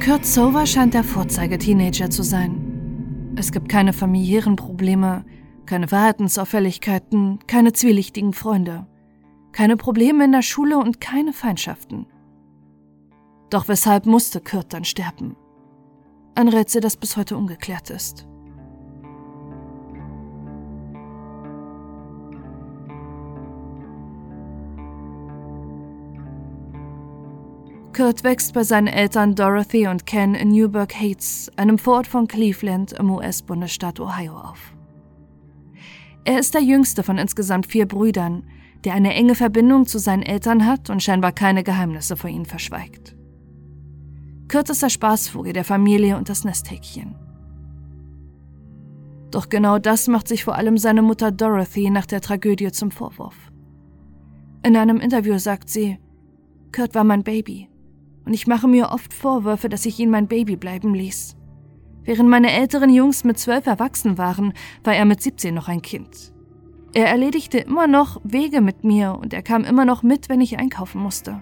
Kurt Sover scheint der Vorzeige-Teenager zu sein. Es gibt keine familiären Probleme, keine Verhaltensauffälligkeiten, keine zwielichtigen Freunde, keine Probleme in der Schule und keine Feindschaften. Doch weshalb musste Kurt dann sterben? Ein Rätsel, das bis heute ungeklärt ist. Kurt wächst bei seinen Eltern Dorothy und Ken in Newburgh Heights, einem Vorort von Cleveland im US-Bundesstaat Ohio, auf. Er ist der jüngste von insgesamt 4 Brüdern, der eine enge Verbindung zu seinen Eltern hat und scheinbar keine Geheimnisse vor ihnen verschweigt. Kurt ist der Spaßvogel der Familie und das Nesthäkchen. Doch genau das macht sich vor allem seine Mutter Dorothy nach der Tragödie zum Vorwurf. In einem Interview sagt sie: Kurt war mein Baby. Und ich mache mir oft Vorwürfe, dass ich ihn mein Baby bleiben ließ. Während meine älteren Jungs mit 12 erwachsen waren, war er mit 17 noch ein Kind. Er erledigte immer noch Wege mit mir und er kam immer noch mit, wenn ich einkaufen musste.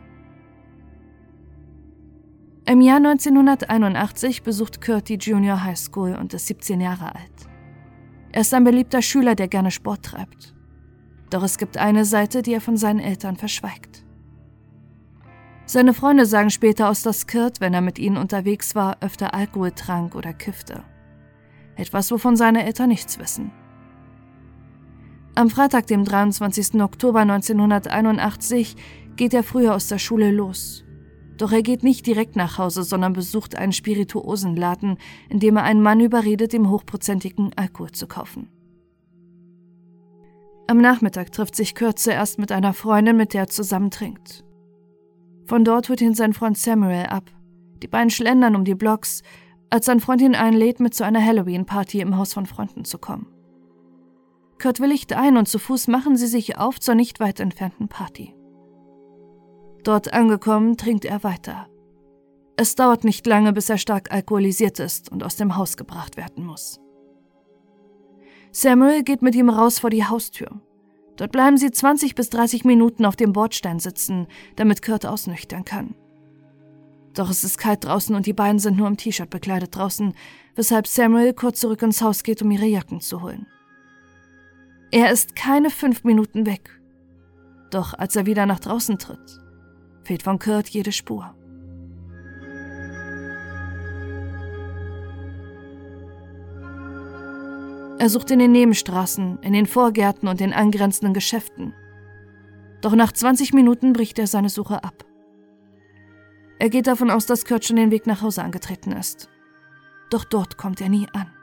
Im Jahr 1981 besucht Kurt die Junior High School und ist 17 Jahre alt. Er ist ein beliebter Schüler, der gerne Sport treibt. Doch es gibt eine Seite, die er von seinen Eltern verschweigt. Seine Freunde sagen später aus, dass Kurt, wenn er mit ihnen unterwegs war, öfter Alkohol trank oder kiffte. Etwas, wovon seine Eltern nichts wissen. Am Freitag, dem 23. Oktober 1981, geht er früher aus der Schule los. Doch er geht nicht direkt nach Hause, sondern besucht einen Spirituosenladen, in dem er einen Mann überredet, ihm hochprozentigen Alkohol zu kaufen. Am Nachmittag trifft sich Kurt zuerst mit einer Freundin, mit der er zusammen trinkt. Von dort holt ihn sein Freund Samuel ab. Die beiden schlendern um die Blocks, als sein Freund ihn einlädt, mit zu einer Halloween-Party im Haus von Freunden zu kommen. Kurt willigt ein und zu Fuß machen sie sich auf zur nicht weit entfernten Party. Dort angekommen, trinkt er weiter. Es dauert nicht lange, bis er stark alkoholisiert ist und aus dem Haus gebracht werden muss. Samuel geht mit ihm raus vor die Haustür. Dort bleiben sie 20 bis 30 Minuten auf dem Bordstein sitzen, damit Kurt ausnüchtern kann. Doch es ist kalt draußen und die beiden sind nur im T-Shirt bekleidet draußen, weshalb Samuel kurz zurück ins Haus geht, um ihre Jacken zu holen. Er ist keine 5 Minuten weg. Doch als er wieder nach draußen tritt, fehlt von Kurt jede Spur. Er sucht in den Nebenstraßen, in den Vorgärten und den angrenzenden Geschäften. Doch nach 20 Minuten bricht er seine Suche ab. Er geht davon aus, dass Kurt schon den Weg nach Hause angetreten ist. Doch dort kommt er nie an.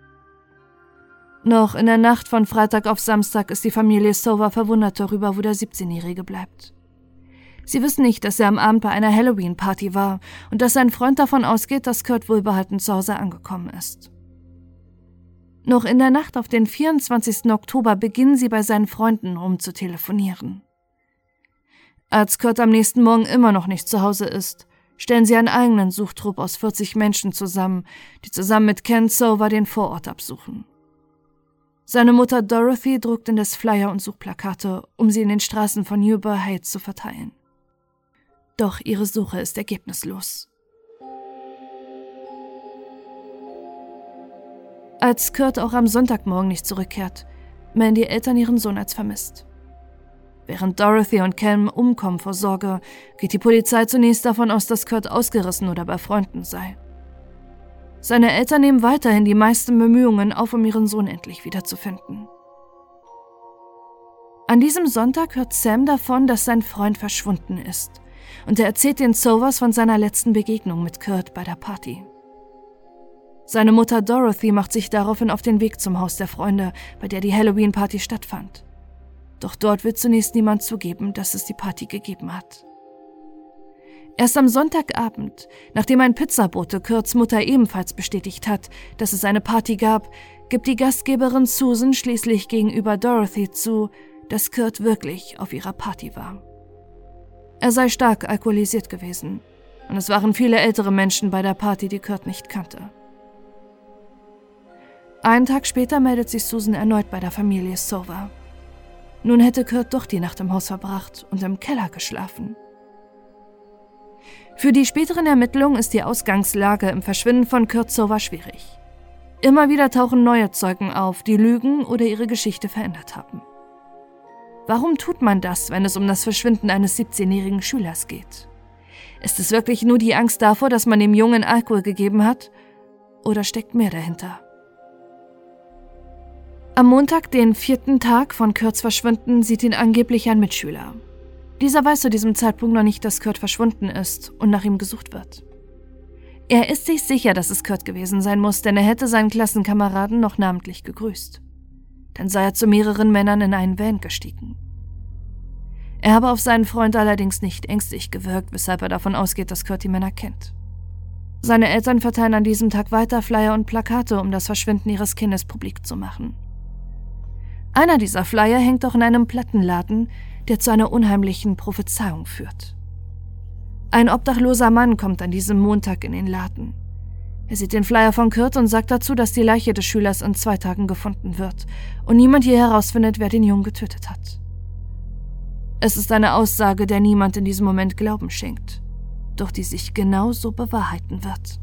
Noch in der Nacht von Freitag auf Samstag ist die Familie Sover verwundert darüber, wo der 17-Jährige bleibt. Sie wissen nicht, dass er am Abend bei einer Halloween-Party war und dass sein Freund davon ausgeht, dass Kurt wohlbehalten zu Hause angekommen ist. Noch in der Nacht auf den 24. Oktober beginnen sie bei seinen Freunden rumzutelefonieren. Als Kurt am nächsten Morgen immer noch nicht zu Hause ist, stellen sie einen eigenen Suchtrupp aus 40 Menschen zusammen, die zusammen mit Ken Sover den Vorort absuchen. Seine Mutter Dorothy druckt indes Flyer und Suchplakate, um sie in den Straßen von Newburgh Heights zu verteilen. Doch ihre Suche ist ergebnislos. Als Kurt auch am Sonntagmorgen nicht zurückkehrt, melden die Eltern ihren Sohn als vermisst. Während Dorothy und Ken umkommen vor Sorge, geht die Polizei zunächst davon aus, dass Kurt ausgerissen oder bei Freunden sei. Seine Eltern nehmen weiterhin die meisten Bemühungen auf, um ihren Sohn endlich wiederzufinden. An diesem Sonntag hört Sam davon, dass sein Freund verschwunden ist, und er erzählt den Sovers von seiner letzten Begegnung mit Kurt bei der Party. Seine Mutter Dorothy macht sich daraufhin auf den Weg zum Haus der Freunde, bei der die Halloween-Party stattfand. Doch dort will zunächst niemand zugeben, dass es die Party gegeben hat. Erst am Sonntagabend, nachdem ein Pizzabote Kurts Mutter ebenfalls bestätigt hat, dass es eine Party gab, gibt die Gastgeberin Susan schließlich gegenüber Dorothy zu, dass Kurt wirklich auf ihrer Party war. Er sei stark alkoholisiert gewesen und es waren viele ältere Menschen bei der Party, die Kurt nicht kannte. Einen Tag später meldet sich Susan erneut bei der Familie Sover. Nun hätte Kurt doch die Nacht im Haus verbracht und im Keller geschlafen. Für die späteren Ermittlungen ist die Ausgangslage im Verschwinden von Kurt Sova schwierig. Immer wieder tauchen neue Zeugen auf, die lügen oder ihre Geschichte verändert haben. Warum tut man das, wenn es um das Verschwinden eines 17-jährigen Schülers geht? Ist es wirklich nur die Angst davor, dass man dem Jungen Alkohol gegeben hat? Oder steckt mehr dahinter? Am Montag, den 4. Tag von Kurts Verschwinden, sieht ihn angeblich ein Mitschüler. Dieser weiß zu diesem Zeitpunkt noch nicht, dass Kurt verschwunden ist und nach ihm gesucht wird. Er ist sich sicher, dass es Kurt gewesen sein muss, denn er hätte seinen Klassenkameraden noch namentlich gegrüßt. Dann sei er zu mehreren Männern in einen Van gestiegen. Er habe auf seinen Freund allerdings nicht ängstlich gewirkt, weshalb er davon ausgeht, dass Kurt die Männer kennt. Seine Eltern verteilen an diesem Tag weiter Flyer und Plakate, um das Verschwinden ihres Kindes publik zu machen. Einer dieser Flyer hängt auch in einem Plattenladen, der zu einer unheimlichen Prophezeiung führt. Ein obdachloser Mann kommt an diesem Montag in den Laden. Er sieht den Flyer von Kurt und sagt dazu, dass die Leiche des Schülers in 2 Tagen gefunden wird und niemand hier herausfindet, wer den Jungen getötet hat. Es ist eine Aussage, der niemand in diesem Moment Glauben schenkt, doch die sich genauso bewahrheiten wird.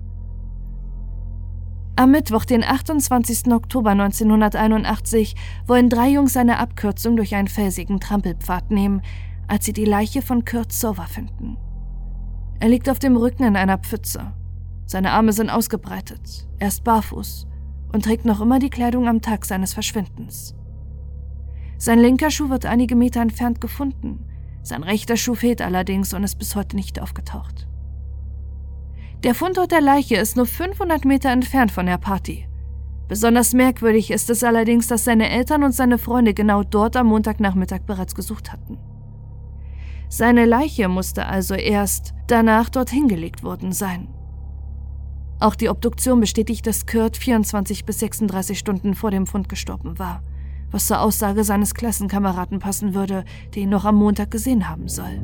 Am Mittwoch, den 28. Oktober 1981, wollen 3 Jungs eine Abkürzung durch einen felsigen Trampelpfad nehmen, als sie die Leiche von Kurt Sova finden. Er liegt auf dem Rücken in einer Pfütze. Seine Arme sind ausgebreitet, er ist barfuß und trägt noch immer die Kleidung am Tag seines Verschwindens. Sein linker Schuh wird einige Meter entfernt gefunden, sein rechter Schuh fehlt allerdings und ist bis heute nicht aufgetaucht. Der Fundort der Leiche ist nur 500 Meter entfernt von der Party. Besonders merkwürdig ist es allerdings, dass seine Eltern und seine Freunde genau dort am Montagnachmittag bereits gesucht hatten. Seine Leiche musste also erst danach dorthin gelegt worden sein. Auch die Obduktion bestätigt, dass Kurt 24 bis 36 Stunden vor dem Fund gestorben war, was zur Aussage seines Klassenkameraden passen würde, der ihn noch am Montag gesehen haben soll.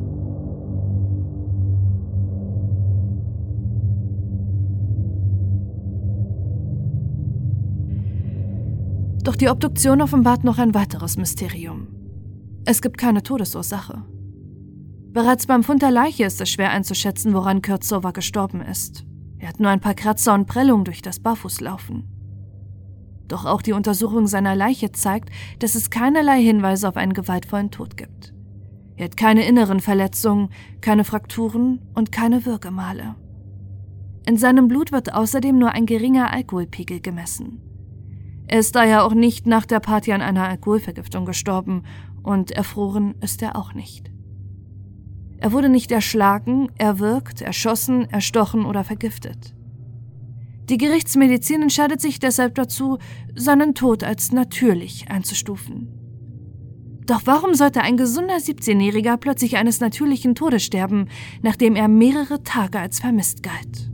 Doch die Obduktion offenbart noch ein weiteres Mysterium. Es gibt keine Todesursache. Bereits beim Fund der Leiche ist es schwer einzuschätzen, woran Kurt Sova gestorben ist. Er hat nur ein paar Kratzer und Prellungen durch das Barfußlaufen. Doch auch die Untersuchung seiner Leiche zeigt, dass es keinerlei Hinweise auf einen gewaltvollen Tod gibt. Er hat keine inneren Verletzungen, keine Frakturen und keine Würgemale. In seinem Blut wird außerdem nur ein geringer Alkoholpegel gemessen. Er ist daher auch nicht nach der Party an einer Alkoholvergiftung gestorben und erfroren ist er auch nicht. Er wurde nicht erschlagen, erwürgt, erschossen, erstochen oder vergiftet. Die Gerichtsmedizin entscheidet sich deshalb dazu, seinen Tod als natürlich einzustufen. Doch warum sollte ein gesunder 17-Jähriger plötzlich eines natürlichen Todes sterben, nachdem er mehrere Tage als vermisst galt?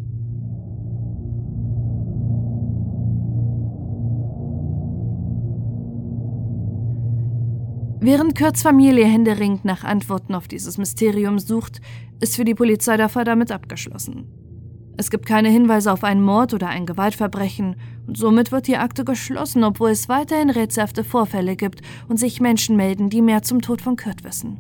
Während Kurts Familie händeringend nach Antworten auf dieses Mysterium sucht, ist für die Polizei der Fall damit abgeschlossen. Es gibt keine Hinweise auf einen Mord oder ein Gewaltverbrechen und somit wird die Akte geschlossen, obwohl es weiterhin rätselhafte Vorfälle gibt und sich Menschen melden, die mehr zum Tod von Kurt wissen.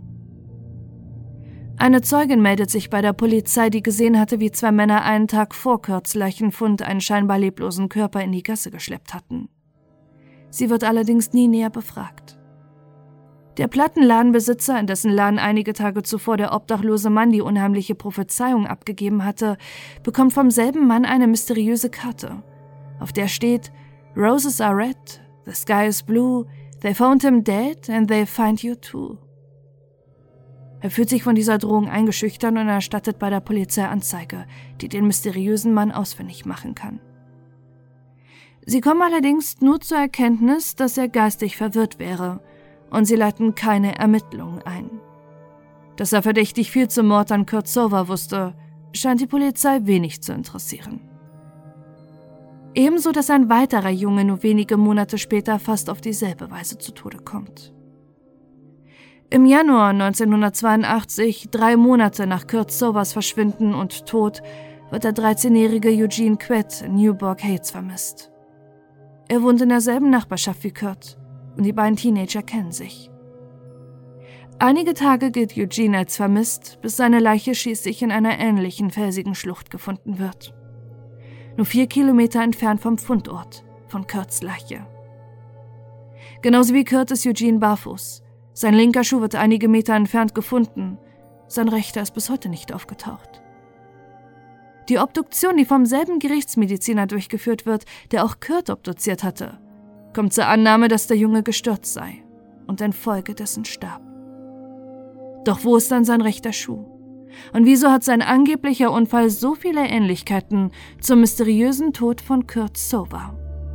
Eine Zeugin meldet sich bei der Polizei, die gesehen hatte, wie 2 Männer einen Tag vor Kurts Leichenfund einen scheinbar leblosen Körper in die Gasse geschleppt hatten. Sie wird allerdings nie näher befragt. Der Plattenladenbesitzer, in dessen Laden einige Tage zuvor der obdachlose Mann die unheimliche Prophezeiung abgegeben hatte, bekommt vom selben Mann eine mysteriöse Karte, auf der steht: "Roses are red, the sky is blue, they found him dead and they'll find you too." Er fühlt sich von dieser Drohung eingeschüchtert und erstattet bei der Polizei Anzeige, die den mysteriösen Mann ausfindig machen kann. Sie kommen allerdings nur zur Erkenntnis, dass er geistig verwirrt wäre, und sie leiten keine Ermittlungen ein. Dass er verdächtig viel zum Mord an Kurt Sova wusste, scheint die Polizei wenig zu interessieren. Ebenso, dass ein weiterer Junge nur wenige Monate später fast auf dieselbe Weise zu Tode kommt. Im Januar 1982, 3 Monate nach Kurt Sovas Verschwinden und Tod, wird der 13-jährige Eugene Quett in Newburgh Heights vermisst. Er wohnt in derselben Nachbarschaft wie Kurt und die beiden Teenager kennen sich. Einige Tage gilt Eugene als vermisst, bis seine Leiche schließlich in einer ähnlichen felsigen Schlucht gefunden wird. Nur 4 Kilometer entfernt vom Fundort von Kurts Leiche. Genauso wie Kurt ist Eugene barfuß. Sein linker Schuh wird einige Meter entfernt gefunden, sein rechter ist bis heute nicht aufgetaucht. Die Obduktion, die vom selben Gerichtsmediziner durchgeführt wird, der auch Kurt obduziert hatte, kommt zur Annahme, dass der Junge gestürzt sei und infolgedessen starb. Doch wo ist dann sein rechter Schuh? Und wieso hat sein angeblicher Unfall so viele Ähnlichkeiten zum mysteriösen Tod von Kurt Sova?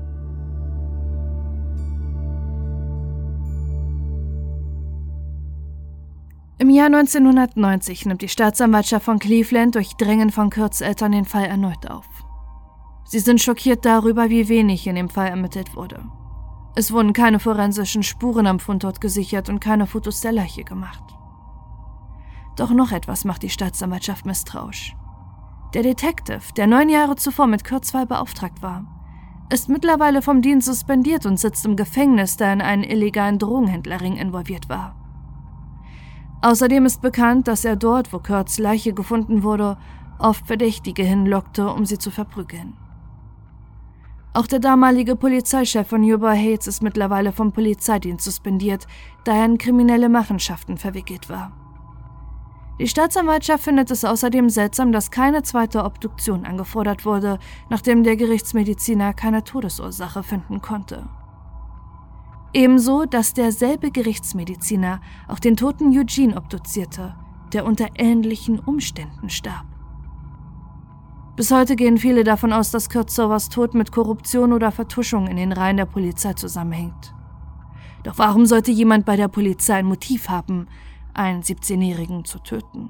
Im Jahr 1990 nimmt die Staatsanwaltschaft von Cleveland durch Drängen von Kurts Eltern den Fall erneut auf. Sie sind schockiert darüber, wie wenig in dem Fall ermittelt wurde. Es wurden keine forensischen Spuren am Fundort gesichert und keine Fotos der Leiche gemacht. Doch noch etwas macht die Staatsanwaltschaft misstrauisch. Der Detective, der 9 Jahre zuvor mit Kurts Fall beauftragt war, ist mittlerweile vom Dienst suspendiert und sitzt im Gefängnis, da er in einen illegalen Drogenhändlerring involviert war. Außerdem ist bekannt, dass er dort, wo Kurts Leiche gefunden wurde, oft Verdächtige hinlockte, um sie zu verprügeln. Auch der damalige Polizeichef von Yuba Heights ist mittlerweile vom Polizeidienst suspendiert, da er in kriminelle Machenschaften verwickelt war. Die Staatsanwaltschaft findet es außerdem seltsam, dass keine zweite Obduktion angefordert wurde, nachdem der Gerichtsmediziner keine Todesursache finden konnte. Ebenso, dass derselbe Gerichtsmediziner auch den toten Eugene obduzierte, der unter ähnlichen Umständen starb. Bis heute gehen viele davon aus, dass Kurt Sovas Tod mit Korruption oder Vertuschung in den Reihen der Polizei zusammenhängt. Doch warum sollte jemand bei der Polizei ein Motiv haben, einen 17-Jährigen zu töten?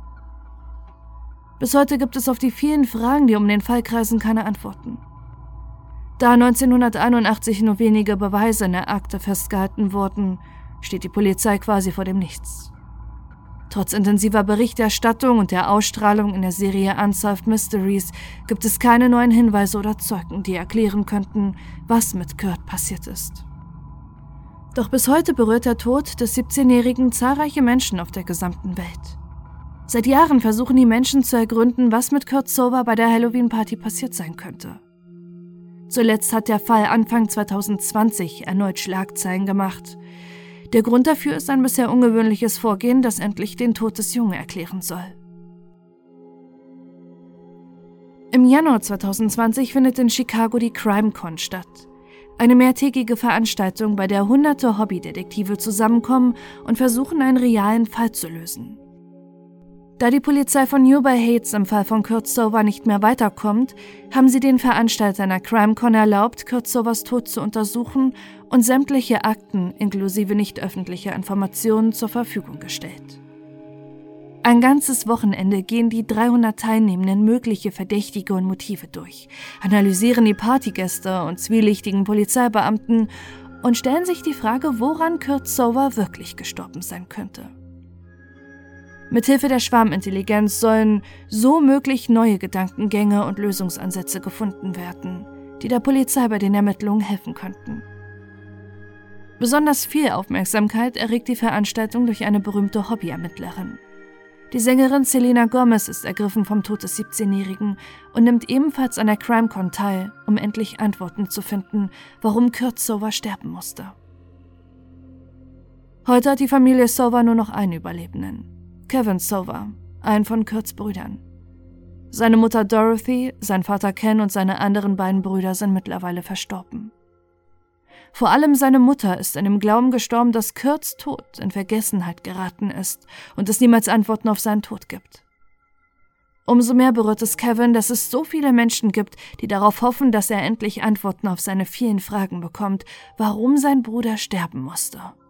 Bis heute gibt es auf die vielen Fragen, die um den Fall kreisen, keine Antworten. Da 1981 nur wenige Beweise in der Akte festgehalten wurden, steht die Polizei quasi vor dem Nichts. Trotz intensiver Berichterstattung und der Ausstrahlung in der Serie Unsolved Mysteries gibt es keine neuen Hinweise oder Zeugen, die erklären könnten, was mit Kurt passiert ist. Doch bis heute berührt der Tod des 17-Jährigen zahlreiche Menschen auf der gesamten Welt. Seit Jahren versuchen die Menschen zu ergründen, was mit Kurt Sova bei der Halloween-Party passiert sein könnte. Zuletzt hat der Fall Anfang 2020 erneut Schlagzeilen gemacht. Der Grund dafür ist ein bisher ungewöhnliches Vorgehen, das endlich den Tod des Jungen erklären soll. Im Januar 2020 findet in Chicago die CrimeCon statt. Eine mehrtägige Veranstaltung, bei der hunderte Hobbydetektive zusammenkommen und versuchen, einen realen Fall zu lösen. Da die Polizei von Yuba Heights im Fall von Kurt Sova nicht mehr weiterkommt, haben sie den Veranstaltern der CrimeCon erlaubt, Kurt Sovas Tod zu untersuchen und sämtliche Akten inklusive nicht öffentlicher Informationen zur Verfügung gestellt. Ein ganzes Wochenende gehen die 300 Teilnehmenden mögliche Verdächtige und Motive durch, analysieren die Partygäste und zwielichtigen Polizeibeamten und stellen sich die Frage, woran Kurt Sova wirklich gestorben sein könnte. Mithilfe der Schwarmintelligenz sollen so möglich neue Gedankengänge und Lösungsansätze gefunden werden, die der Polizei bei den Ermittlungen helfen könnten. Besonders viel Aufmerksamkeit erregt die Veranstaltung durch eine berühmte Hobbyermittlerin. Die Sängerin Selena Gomez ist ergriffen vom Tod des 17-Jährigen und nimmt ebenfalls an der CrimeCon teil, um endlich Antworten zu finden, warum Kurt Sova sterben musste. Heute hat die Familie Sova nur noch einen Überlebenden: Kevin Sova, einen von Kurts Brüdern. Seine Mutter Dorothy, sein Vater Ken und seine anderen beiden Brüder sind mittlerweile verstorben. Vor allem seine Mutter ist in dem Glauben gestorben, dass Kurts Tod in Vergessenheit geraten ist und es niemals Antworten auf seinen Tod gibt. Umso mehr berührt es Kevin, dass es so viele Menschen gibt, die darauf hoffen, dass er endlich Antworten auf seine vielen Fragen bekommt, warum sein Bruder sterben musste.